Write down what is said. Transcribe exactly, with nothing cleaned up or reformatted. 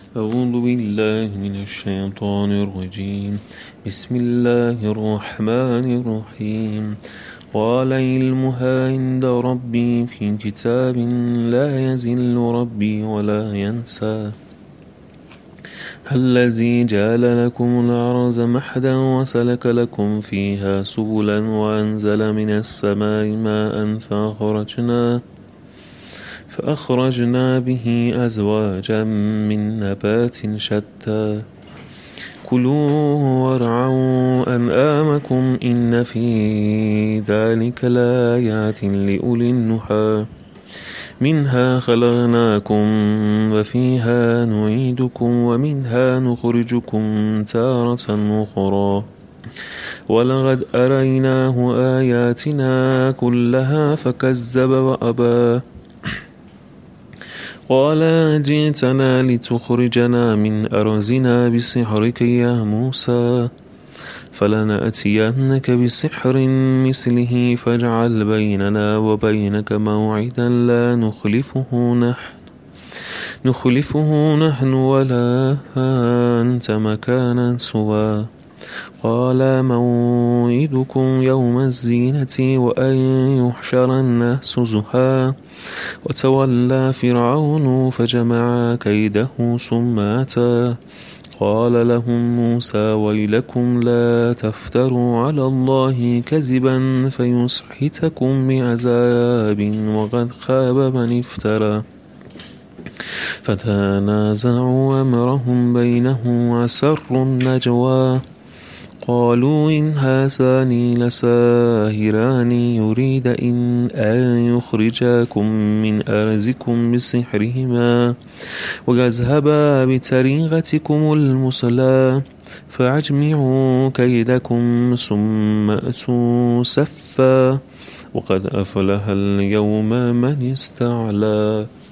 أعوذ بالله من الشيطان الرجيم. بسم الله الرحمن الرحيم. قال علمها عند ربي في كتاب لا يزل ربي ولا ينسى. الذي جعل لكم الأرض مهدا وسلك لكم فيها سبلا وأنزل من السماء ماء فأخرجنا فأخرجنا به أزواجا من نبات شتى كلوا وارعوا أنعامكم إن في ذلك لآيات لأولي النهى منها خلقناكم وفيها نعيدكم ومنها نخرجكم تارة أخرى ولقد أريناه آياتنا كلها فكذب وأبى قال جئتنا لتخرجنا من أرضنا بسحرك يا موسى فلنأتينك بسحر مثله فاجعل بيننا وبينك موعدا لا نخلفه نحن نخلفه نحن ولا أنت مكانا سوى قال موعدكم يوم الزينة وأن يحشر الناس زحى وتولى فرعون فجمع كيده ثم أتى قال لهم موسى ويلكم لا تفتروا على الله كذبا فيسحتكم بعذاب وقد خاب من افترى فتنازعوا أمرهم بينهم وأسروا النجوى قالوا إن هذان لساهران يريد إن أن يخرجاكم من أرضكم بسحرهما ويذهبا بطريقتكم المثلى فأجمعوا كيدكم ثم أتوا صفا وقد أفلح اليوم من استعلى.